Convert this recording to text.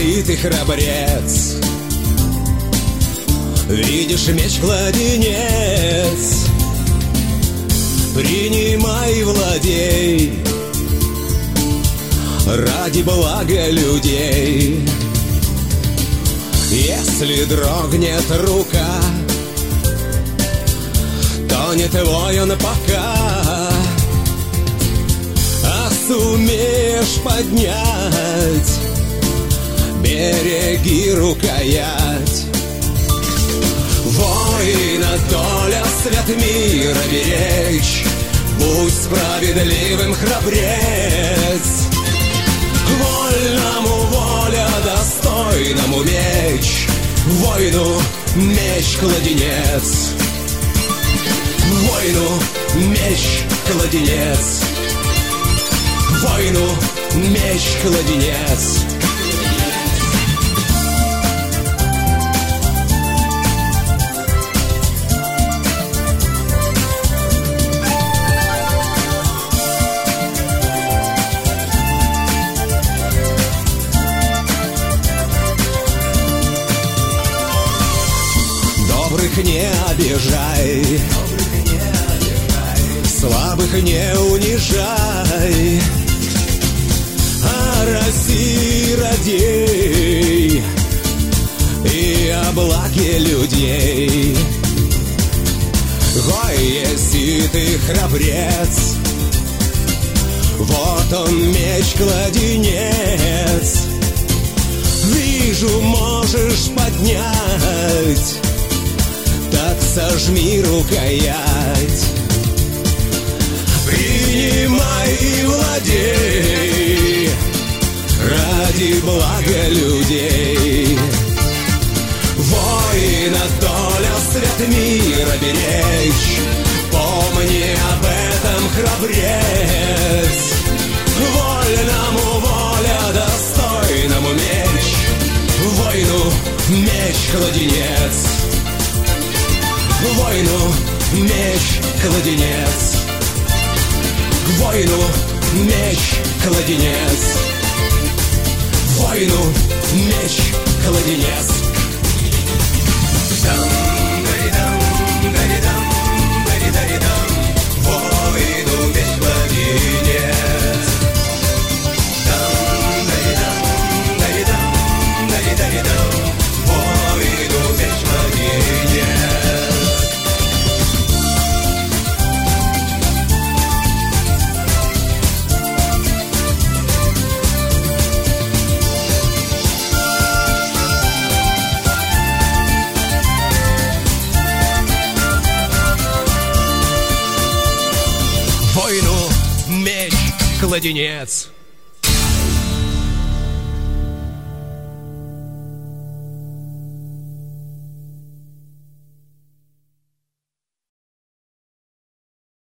Если ты храбрец, видишь меч-кладенец, принимай и владей ради блага людей. Если дрогнет рука, то не твой он пока, а сумеешь поднять, береги рукоять. Воина доля свет мира беречь, будь справедливым храбрец. Вольному воля, достойному меч, воину меч-кладенец. Воину меч-кладенец, воину меч-кладенец. Добрых не обижай, слабых не унижай, о России радей и о благе людей. Ой, если ты храбрец, вот он меч-кладенец, вижу, можешь поднять, так сожми рукоять. Принимай и владей ради блага людей. Воина доля свет мира беречь, помни об этом, храбрец. Вольному воля, достойному меч, воину меч-кладенец. Воину меч-кладенец, воину меч-кладенец, воину меч-кладенец. Воину меч-кладенец. Воину меч-кладенец. Воину меч-кладенец.